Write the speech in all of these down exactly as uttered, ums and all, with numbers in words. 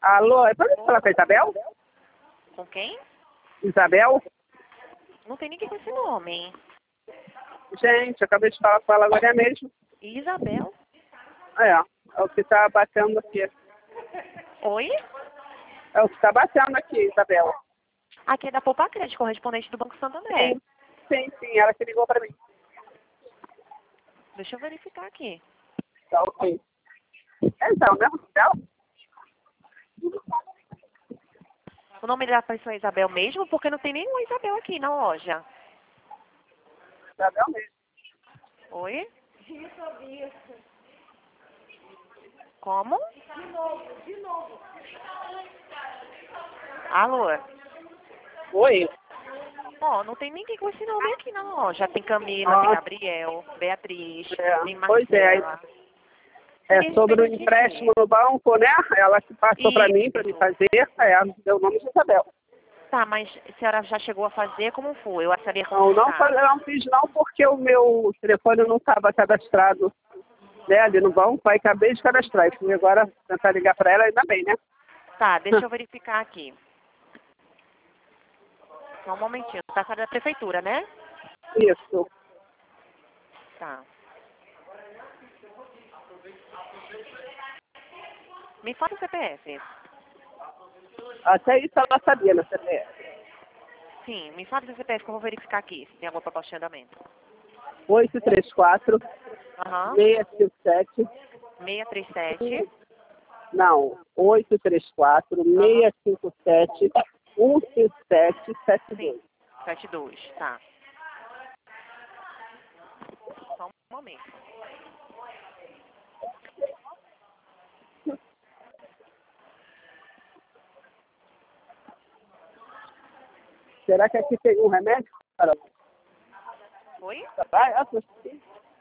Alô, é pra falar com a Isabel? Com quem? Isabel? Não tem ninguém com esse nome. Gente, eu acabei de falar com ela agora mesmo. Isabel? É, é o que tá batendo aqui. Oi? É o que tá batendo aqui, Isabel. Aqui é da Poupa Crédito, correspondente do Banco Santander. Sim, sim, sim, ela que ligou pra mim. Deixa eu verificar aqui. Tá ok. É então, mesmo, Isabel? O nome da pessoa é Isabel mesmo? Porque não tem nenhuma Isabel aqui na loja. Isabel mesmo. Oi? Como? Alô? Oi. Ó, não tem ninguém com esse nome aqui na loja. Tem Camila, tem Ah, Gabriel, Beatriz, é. tem Pois é, Marcela. é Ninguém sobre o respeita de empréstimo no banco, né? Ela que passou pra mim, pra me Isso. fazer, é, deu o nome de Isabel. Tá, mas a senhora já chegou a fazer? Como foi? Eu sabia como Não, não, está. fa- eu não fiz não porque o meu telefone não estava cadastrado, né, ali no banco, aí acabei de cadastrar. E fui agora tentar ligar para ela, ainda bem, né? Tá, deixa eu verificar aqui. Só um momentinho. Tá saindo da prefeitura, né? Isso. Tá. Me fala o C P F. Até isso ela sabia na C P F. Sim, me fala o C P F que eu vou verificar aqui se tem alguma proposta de andamento. oito três quatro, Aham. seis cinco sete, seiscentos e trinta e sete. não, oito três quatro, Aham. seis cinco sete, um cinco sete, sete Sim. dois. setenta e dois, tá. Só um momento. Será que aqui tem um remédio? Carol? Oi? Vai, assistir.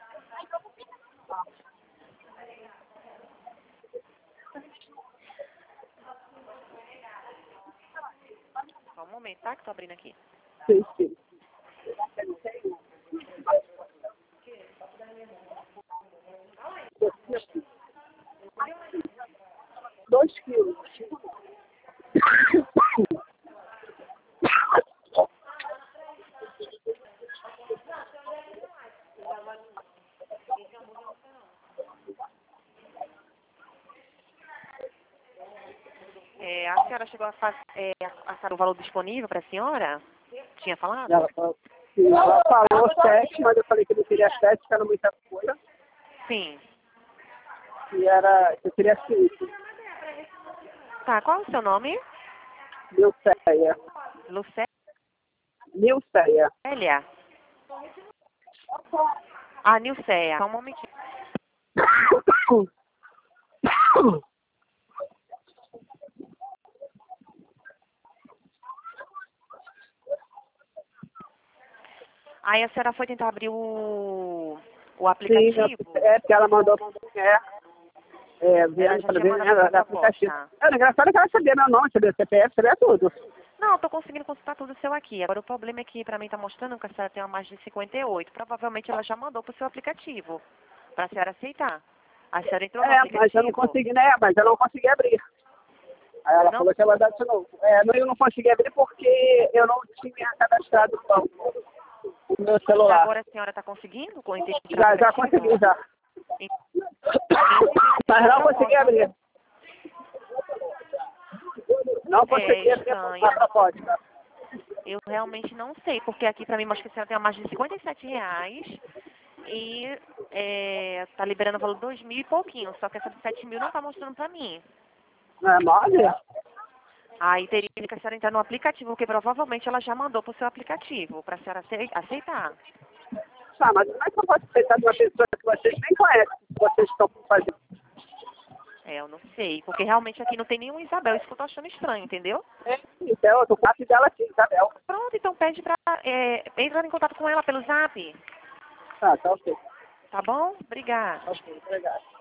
Só um momento, tá? Que tô abrindo aqui. Sim, sim. Dois quilos. É, a senhora chegou a fazer é, a, a, o valor disponível para a senhora? Tinha falado? Ela falou, sim, ela falou sete, mas eu falei que não queria sete, que era muita coisa. Sim. E era, eu queria cinco. Tá, qual é o seu nome? Nilceia. Nilceia. Lucélia? Ah, Nilceia. Só um momentinho. Aí a senhora foi tentar abrir o, o Sim, aplicativo? é porque ela mandou é, é, Ela vendo já para tinha ver mandado né, essa da aplicativo. proposta. É, o engraçado é que ela sabia meu nome, sabia C P F, sabia tudo. Não, eu tô conseguindo consultar tudo seu aqui. Agora o problema é que pra mim tá mostrando que a senhora tem uma margem de cinquenta e oito. Provavelmente ela já mandou pro seu aplicativo. Pra senhora aceitar. A senhora entrou no É, mas eu não aplicativo? consegui, né? Mas eu não consegui abrir. Aí ela Não? falou que ia mandar de novo. É, não, eu não consegui abrir porque eu não tinha cadastrado o banco no meu E celular. agora a senhora tá conseguindo com o Já, já consegui, já. Mas não consegui abrir. Não consegui É abrir estranho. a proposta. Eu realmente não sei, porque aqui pra mim mostra que a senhora tem uma margem de cinquenta e sete reais e é, tá liberando o valor de dois mil e pouquinho, só que essa de sete mil não tá mostrando pra mim. Não é mole? Aí teria que a senhora entrar no aplicativo, porque provavelmente ela já mandou pro seu aplicativo, pra senhora acei- aceitar. Ah, mas como é que eu posso aceitar de uma pessoa que vocês nem conhecem, que vocês estão fazendo? É, eu não sei, porque realmente aqui não tem nenhum Isabel, isso que eu tô achando estranho, entendeu? É, então, eu tô com a filha dela aqui, Isabel. Pronto, então pede pra é, entrar em contato com ela pelo zap, Ah, tá ok. tá bom? Obrigada. Ok, obrigado.